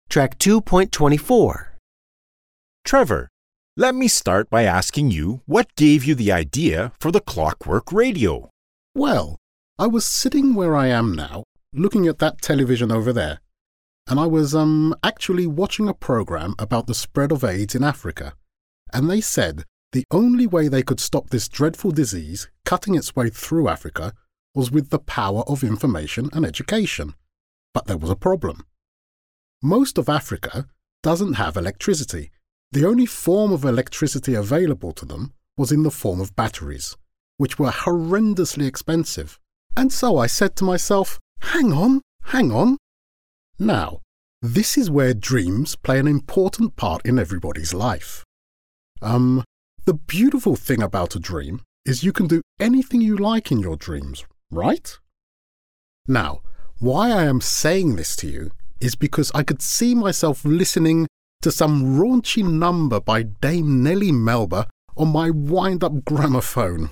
Track 2.24. Trevor, let me start by asking you what gave you the idea for the Clockwork Radio? Well, I was sitting where I am now, looking at that television over there, and I was actually watching a program about the spread of AIDS in Africa, and they said the only way they could stop this dreadful disease cutting its way through Africa was with the power of information and education. But there was a problem. Most of Africa doesn't have electricity. The only form of electricity available to them was in the form of batteries, which were horrendously expensive. And so I said to myself, hang on. Now, this is where dreams play an important part in everybody's life. The beautiful thing about a dream is you can do anything you like in your dreams, right? Now, why I am saying this to you is because I could see myself listening to some raunchy number by Dame Nellie Melba on my wind-up gramophone.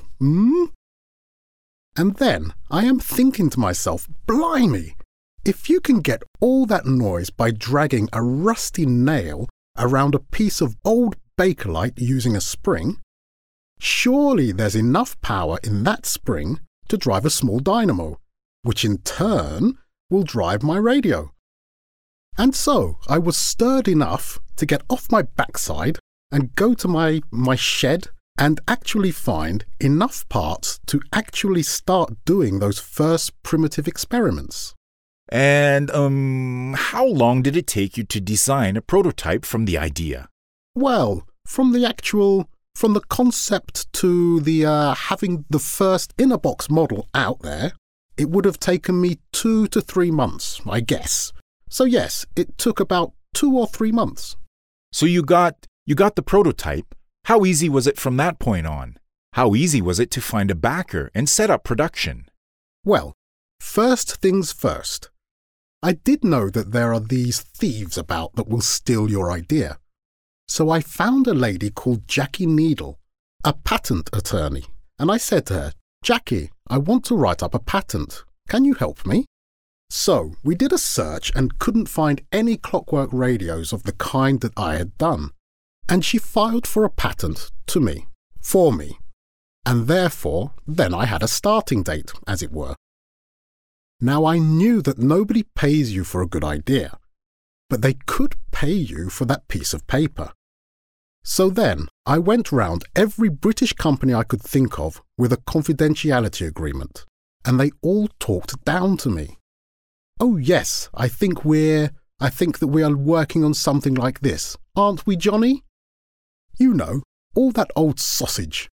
And then I am thinking to myself, blimey, if you can get all that noise by dragging a rusty nail around a piece of old Bakelite using a spring, surely there's enough power in that spring to drive a small dynamo, which in turn will drive my radio. And so I was stirred enough to get off my backside and go to my shed and actually find enough parts to actually start doing those first primitive experiments. And, how long did it take you to design a prototype from the idea? Well, from the concept to the having the first inner box model out there, it would have taken me 2 to 3 months, I guess. So yes, it took about 2 or 3 months. So you got the prototype. How easy was it from that point on? How easy was it to find a backer and set up production? Well, first things first. I did know that there are these thieves about that will steal your idea. So I found a lady called Jackie Needle, a patent attorney, and I said to her, Jackie, I want to write up a patent. Can you help me? So we did a search and couldn't find any clockwork radios of the kind that I had done. And she filed for a patent for me. And therefore, then I had a starting date, as it were. Now I knew that nobody pays you for a good idea, but they could pay you for that piece of paper. So then I went round every British company I could think of with a confidentiality agreement, and they all talked down to me. Oh yes, I think that we are working on something like this, aren't we, Johnny? You know, all that old sausage.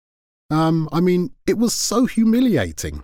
It was so humiliating.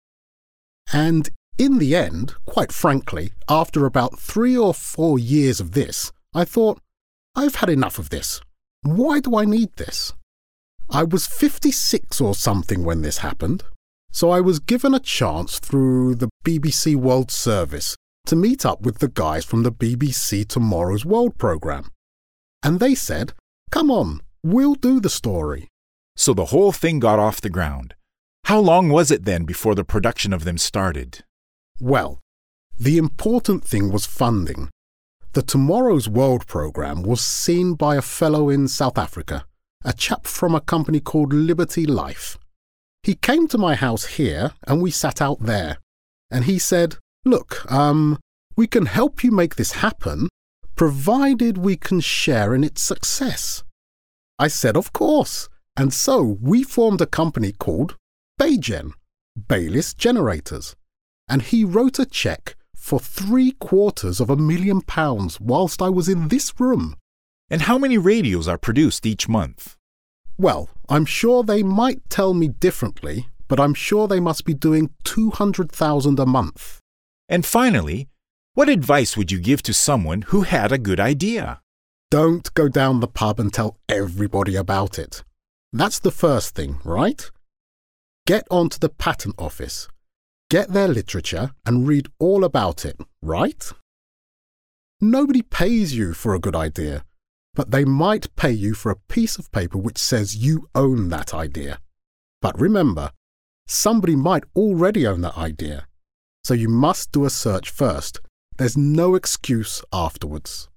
And in the end, quite frankly, after about 3 or 4 years of this, I thought, I've had enough of this. Why do I need this? I was 56 or something when this happened, so I was given a chance through the BBC World Service to meet up with the guys from the BBC Tomorrow's World programme. And they said, come on, we'll do the story. So the whole thing got off the ground. How long was it then before the production of them started? Well, the important thing was funding. The Tomorrow's World programme was seen by a fellow in South Africa, a chap from a company called Liberty Life. He came to my house here and we sat out there. And he said, look, we can help you make this happen, provided we can share in its success. I said, of course. And so we formed a company called Baygen, Bayliss Generators. And he wrote a cheque for £750,000 whilst I was in this room. And how many radios are produced each month? Well, I'm sure they might tell me differently, but I'm sure they must be doing 200,000 a month. And finally, what advice would you give to someone who had a good idea? Don't go down the pub and tell everybody about it. That's the first thing, right? Get onto the patent office. Get their literature and read all about it, right? Nobody pays you for a good idea, but they might pay you for a piece of paper which says you own that idea. But remember, somebody might already own that idea, so you must do a search first. There's no excuse afterwards.